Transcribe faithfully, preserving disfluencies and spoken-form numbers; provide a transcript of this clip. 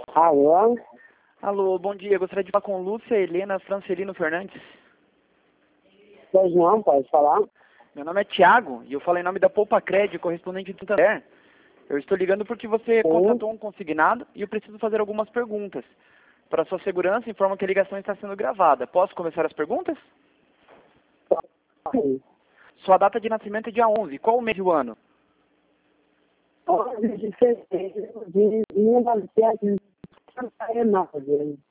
Alô? Alô, bom dia. Gostaria de falar com Lúcia Helena Francelino Fernandes. Pois não, pode falar? Meu nome é Tiago e eu falo em nome da Poupa Crédito, correspondente de Santander. Eu estou ligando porque você Sim. contratou um consignado e eu preciso fazer algumas perguntas. Para sua segurança, informo que a ligação está sendo gravada. Posso começar as perguntas? Sim. Sua data de nascimento é dia onze. Qual o mês e o ano? onze de fevereiro de mil novecentos e setenta e nove.